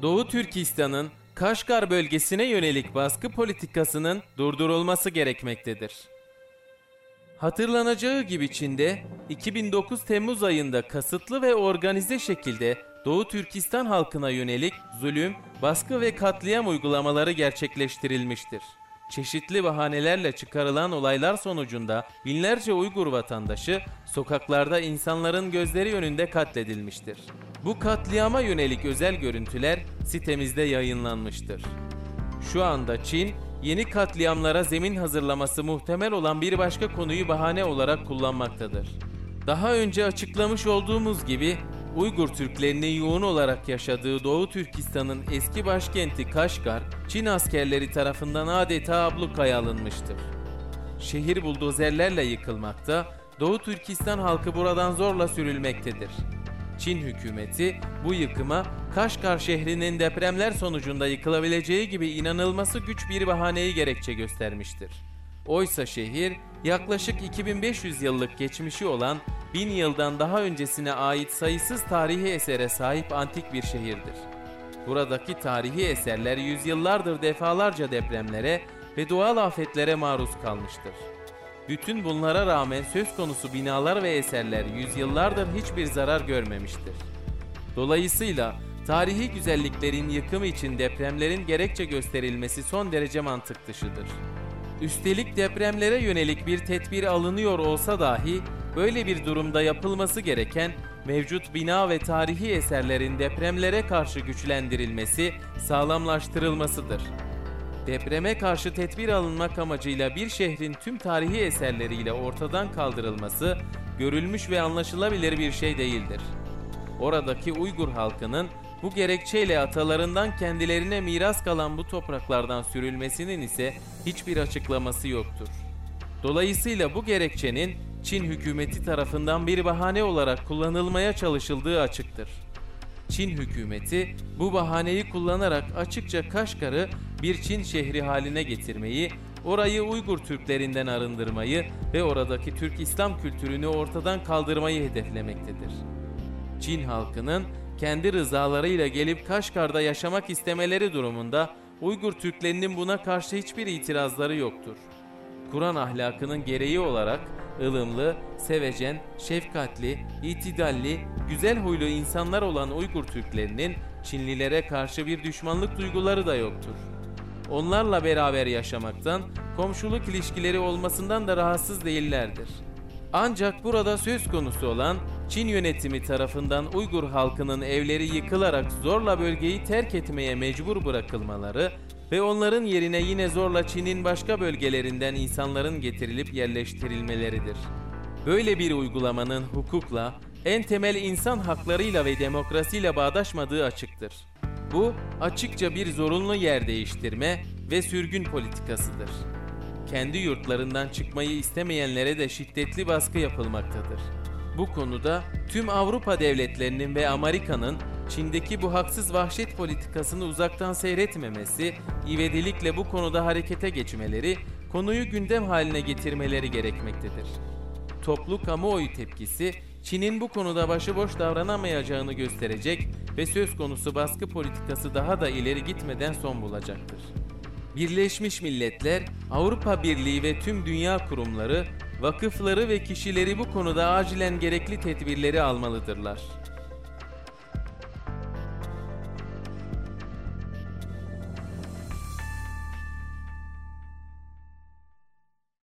Doğu Türkistan'ın Kaşgar bölgesine yönelik baskı politikasının durdurulması gerekmektedir. Hatırlanacağı gibi Çin'de 2009 Temmuz ayında kasıtlı ve organize şekilde Doğu Türkistan halkına yönelik zulüm, baskı ve katliam uygulamaları gerçekleştirilmiştir. Çeşitli bahanelerle çıkarılan olaylar sonucunda binlerce Uygur vatandaşı sokaklarda insanların gözleri önünde katledilmiştir. Bu katliama yönelik özel görüntüler sitemizde yayınlanmıştır. Şu anda Çin, yeni katliamlara zemin hazırlaması muhtemel olan bir başka konuyu bahane olarak kullanmaktadır. Daha önce açıklamış olduğumuz gibi Uygur Türklerinin yoğun olarak yaşadığı Doğu Türkistan'ın eski başkenti Kaşgar, Çin askerleri tarafından adeta ablukaya alınmıştır. Şehir buldozerlerle yıkılmakta, Doğu Türkistan halkı buradan zorla sürülmektedir. Çin hükümeti bu yıkıma Kaşgar şehrinin depremler sonucunda yıkılabileceği gibi inanılması güç bir bahaneyi gerekçe göstermiştir. Oysa şehir yaklaşık 2500 yıllık geçmişi olan 1000 yıldan daha öncesine ait sayısız tarihi esere sahip antik bir şehirdir. Buradaki tarihi eserler yüzyıllardır defalarca depremlere ve doğal afetlere maruz kalmıştır. Bütün bunlara rağmen söz konusu binalar ve eserler yüzyıllardır hiçbir zarar görmemiştir. Dolayısıyla tarihi güzelliklerin yıkımı için depremlerin gerekçe gösterilmesi son derece mantık dışıdır. Üstelik depremlere yönelik bir tedbir alınıyor olsa dahi böyle bir durumda yapılması gereken mevcut bina ve tarihi eserlerin depremlere karşı güçlendirilmesi, sağlamlaştırılmasıdır. Depreme karşı tedbir alınmak amacıyla bir şehrin tüm tarihi eserleriyle ortadan kaldırılması görülmüş ve anlaşılabilir bir şey değildir. Oradaki Uygur halkının bu gerekçeyle atalarından kendilerine miras kalan bu topraklardan sürülmesinin ise hiçbir açıklaması yoktur. Dolayısıyla bu gerekçenin Çin hükümeti tarafından bir bahane olarak kullanılmaya çalışıldığı açıktır. Çin hükümeti bu bahaneyi kullanarak açıkça Kaşgar'ı bir Çin şehri haline getirmeyi, orayı Uygur Türklerinden arındırmayı ve oradaki Türk İslam kültürünü ortadan kaldırmayı hedeflemektedir. Çin halkının kendi rızalarıyla gelip Kaşgar'da yaşamak istemeleri durumunda Uygur Türklerinin buna karşı hiçbir itirazları yoktur. Kur'an ahlakının gereği olarak ılımlı, sevecen, şefkatli, itidalli, güzel huylu insanlar olan Uygur Türklerinin Çinlilere karşı bir düşmanlık duyguları da yoktur. Onlarla beraber yaşamaktan, komşuluk ilişkileri olmasından da rahatsız değillerdir. Ancak burada söz konusu olan Çin yönetimi tarafından Uygur halkının evleri yıkılarak zorla bölgeyi terk etmeye mecbur bırakılmaları ve onların yerine yine zorla Çin'in başka bölgelerinden insanların getirilip yerleştirilmeleridir. Böyle bir uygulamanın hukukla, en temel insan haklarıyla ve demokrasiyle bağdaşmadığı açıktır. Bu açıkça bir zorunlu yer değiştirme ve sürgün politikasıdır. Kendi yurtlarından çıkmayı istemeyenlere de şiddetli baskı yapılmaktadır. Bu konuda tüm Avrupa devletlerinin ve Amerika'nın Çin'deki bu haksız vahşet politikasını uzaktan seyretmemesi, ivedilikle bu konuda harekete geçmeleri, konuyu gündem haline getirmeleri gerekmektedir. Toplu kamuoyu tepkisi, Çin'in bu konuda başıboş davranamayacağını gösterecek ve söz konusu baskı politikası daha da ileri gitmeden son bulacaktır. Birleşmiş Milletler, Avrupa Birliği ve tüm dünya kurumları, vakıfları ve kişileri bu konuda acilen gerekli tedbirleri almalıdırlar.